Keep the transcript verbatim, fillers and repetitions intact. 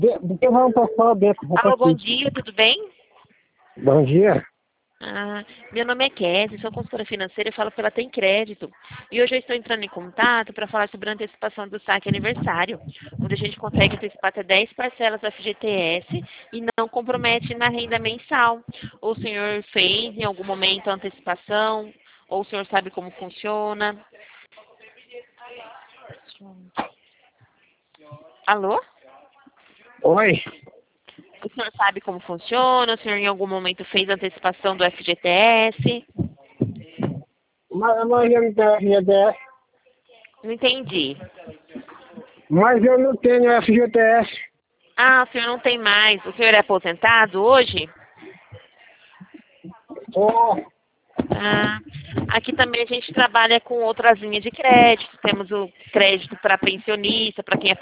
De que vamos passar dentro? Alô, bom dia, tudo bem? Bom dia. Ah, meu nome é Kézia, sou consultora financeira e falo pela Tem Crédito. E hoje eu estou entrando em contato para falar sobre a antecipação do saque aniversário, onde a gente consegue antecipar até dez parcelas do F G T S e não compromete na renda mensal. Ou o senhor fez em algum momento a antecipação, ou o senhor sabe como funciona. Alô? Oi. O senhor sabe como funciona? O senhor em algum momento fez a antecipação do F G T S? Mas, mas eu não tenho F G T S. Não entendi. Mas eu não tenho F G T S. Ah, o senhor não tem mais. O senhor é aposentado hoje? Oh, Ah, aqui também a gente trabalha com outras linhas de crédito. Temos o crédito para pensionista, para quem é